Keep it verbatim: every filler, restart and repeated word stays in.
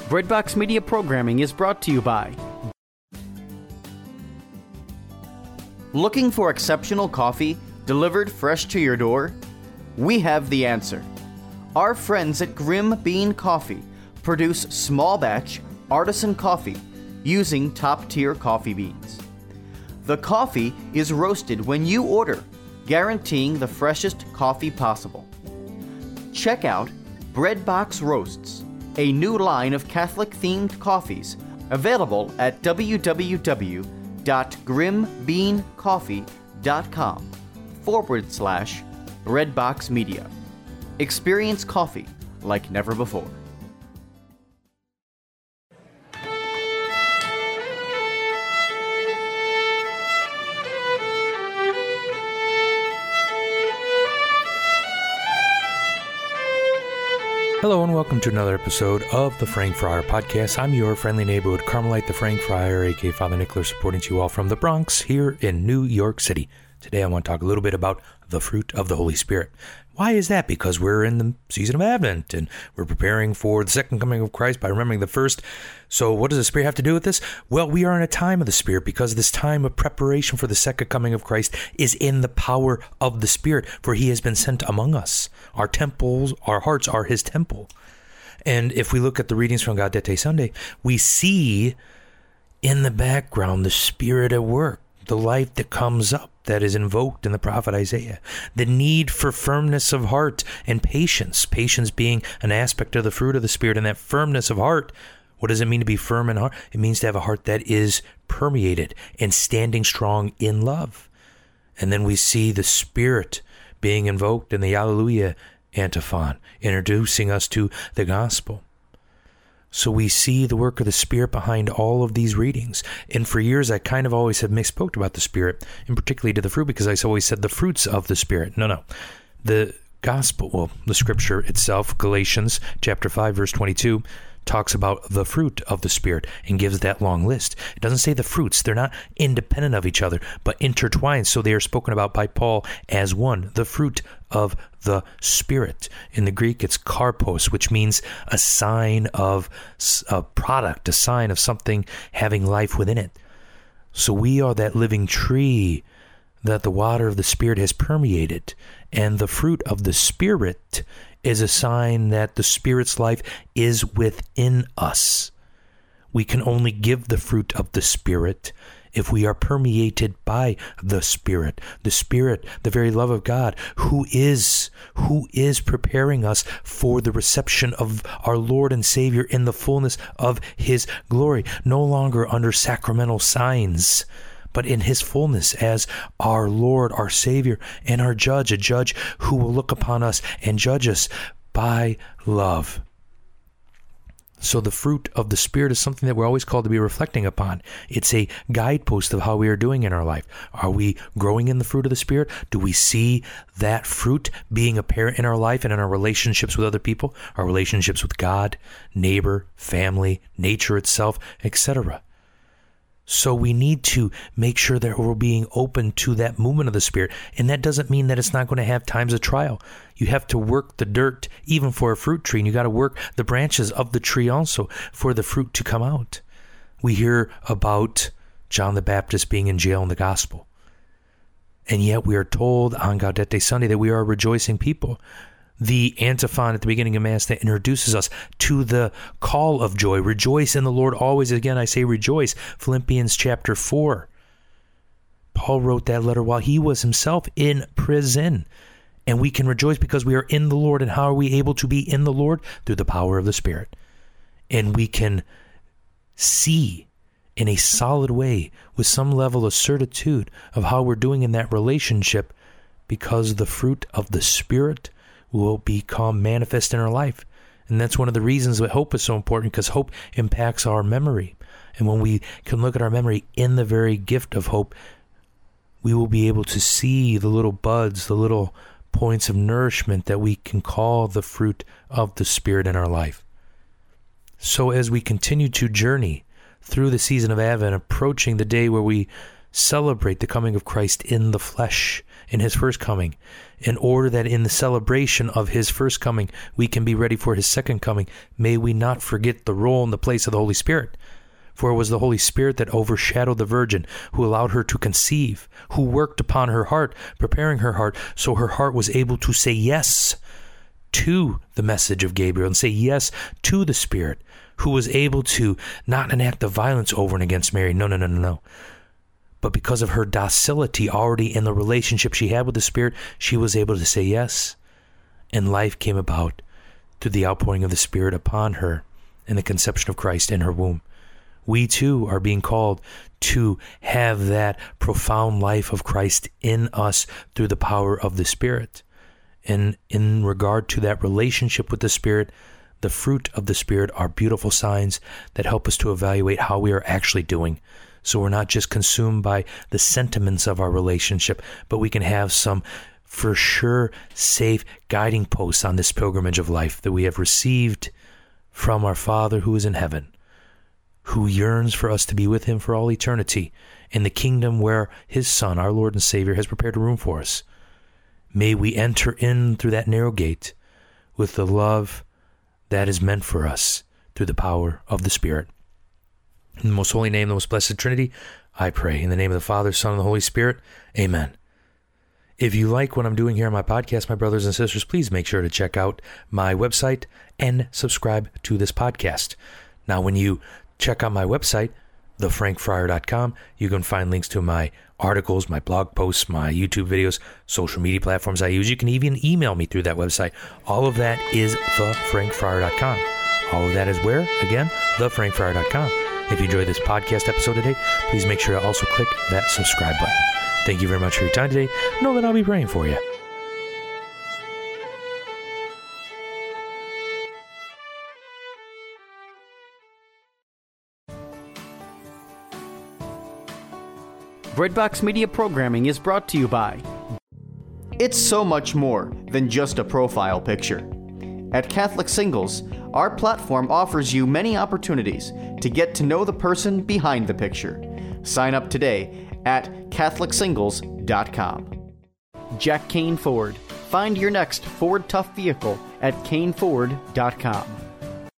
Breadbox Media programming is brought to you by... Looking for exceptional coffee delivered fresh to your door? We have the answer. Our friends at Grim Bean Coffee produce small batch artisan coffee using top-tier coffee beans. The coffee is roasted when you order, guaranteeing the freshest coffee possible. Check out Breadbox Roasts, a new line of Catholic-themed coffees available at www.grimbeancoffee.com forward slash Breadbox Media. Experience coffee like never before. Hello and welcome to another episode of the Frank Fryer Podcast. I'm your friendly neighborhood Carmelite, the Frank Fryer, aka Father Nicholas, reporting to you all from the Bronx here in New York City. Today I want to talk a little bit about the fruit of the Holy Spirit. Why is that? Because we're in the season of Advent and we're preparing for the second coming of Christ by remembering the first. So what does the Spirit have to do with this? Well, we are in a time of the Spirit because this time of preparation for the second coming of Christ is in the power of the Spirit, for He has been sent among us. Our temples, our hearts are His temple. And if we look at the readings from Gaudete Sunday, we see in the background the Spirit at work, the life that comes up, that is invoked in the prophet Isaiah, the need for firmness of heart and patience, patience being an aspect of the fruit of the Spirit, and that firmness of heart. What does it mean to be firm in heart? It means to have a heart that is permeated and standing strong in love. And then we see the Spirit being invoked in the Alleluia antiphon, introducing us to the gospel. So we see the work of the Spirit behind all of these readings. And for years, I kind of always have misspoke about the Spirit, and particularly to the fruit, because I always said the fruits of the Spirit. No, no. The gospel, well, the scripture itself, Galatians chapter five, verse twenty-two, talks about the fruit of the Spirit and gives that long list. It doesn't say the fruits. They're not independent of each other, but intertwined. So they are spoken about by Paul as one, the fruit of the Spirit. In the Greek, it's karpos, which means a sign of a product, a sign of something having life within it. So we are that living tree that the water of the Spirit has permeated, and the fruit of the Spirit is a sign that the Spirit's life is within us. We can only give the fruit of the Spirit if we are permeated by the Spirit. The Spirit, the very love of God, who is, who is preparing us for the reception of our Lord and Savior in the fullness of His glory, no longer under sacramental signs, but in His fullness as our Lord, our Savior, and our Judge, a Judge who will look upon us and judge us by love. So the fruit of the Spirit is something that we're always called to be reflecting upon. It's a guidepost of how we are doing in our life. Are we growing in the fruit of the Spirit? Do we see that fruit being apparent in our life and in our relationships with other people, our relationships with God, neighbor, family, nature itself, et cetera? So we need to make sure that we're being open to that movement of the Spirit. And that doesn't mean that it's not going to have times of trial. You have to work the dirt, even for a fruit tree, and you got to work the branches of the tree also for the fruit to come out. We hear about John the Baptist being in jail in the gospel. And yet we are told on Gaudete Sunday that we are a rejoicing people. The antiphon at the beginning of Mass that introduces us to the call of joy. Rejoice in the Lord always. Again, I say rejoice. Philippians chapter four. Paul wrote that letter while he was himself in prison. And we can rejoice because we are in the Lord. And how are we able to be in the Lord? Through the power of the Spirit. And we can see in a solid way with some level of certitude of how we're doing in that relationship, because the fruit of the Spirit will become manifest in our life. And that's one of the reasons that hope is so important, because hope impacts our memory. And when we can look at our memory in the very gift of hope, we will be able to see the little buds, the little points of nourishment that we can call the fruit of the Spirit in our life. So as we continue to journey through the season of Advent, approaching the day where we celebrate the coming of Christ in the flesh, in his first coming, in order that in the celebration of his first coming, we can be ready for his second coming. May we not forget the role and the place of the Holy Spirit. For it was the Holy Spirit that overshadowed the Virgin, who allowed her to conceive, who worked upon her heart, preparing her heart, so her heart was able to say yes to the message of Gabriel and say yes to the Spirit, who was able to not enact the violence over and against Mary. No, no, no, no, no. But because of her docility already in the relationship she had with the Spirit, she was able to say yes. And life came about through the outpouring of the Spirit upon her and the conception of Christ in her womb. We too are being called to have that profound life of Christ in us through the power of the Spirit. And in regard to that relationship with the Spirit, the fruit of the Spirit are beautiful signs that help us to evaluate how we are actually doing. So we're not just consumed by the sentiments of our relationship, but we can have some for sure safe guiding posts on this pilgrimage of life that we have received from our Father who is in heaven, who yearns for us to be with him for all eternity in the kingdom where his Son, our Lord and Savior, has prepared a room for us. May we enter in through that narrow gate with the love that is meant for us through the power of the Spirit. In the most holy name, the most blessed Trinity, I pray. In the name of the Father, Son, and the Holy Spirit, amen. If you like what I'm doing here on my podcast, my brothers and sisters, please make sure to check out my website and subscribe to this podcast. Now, when you check out my website, the frank friar dot com, you can find links to my articles, my blog posts, my YouTube videos, social media platforms I use. You can even email me through that website. All of that is the frank friar dot com. All of that is where? Again, the frank friar dot com. If you enjoyed this podcast episode today, please make sure to also click that subscribe button. Thank you very much for your time today. Know that I'll be praying for you. Breadbox Media Programming is brought to you by... It's so much more than just a profile picture. At Catholic Singles, our platform offers you many opportunities to get to know the person behind the picture. Sign up today at catholic singles dot com. Jack Kane Ford. Find your next Ford Tough vehicle at kane ford dot com.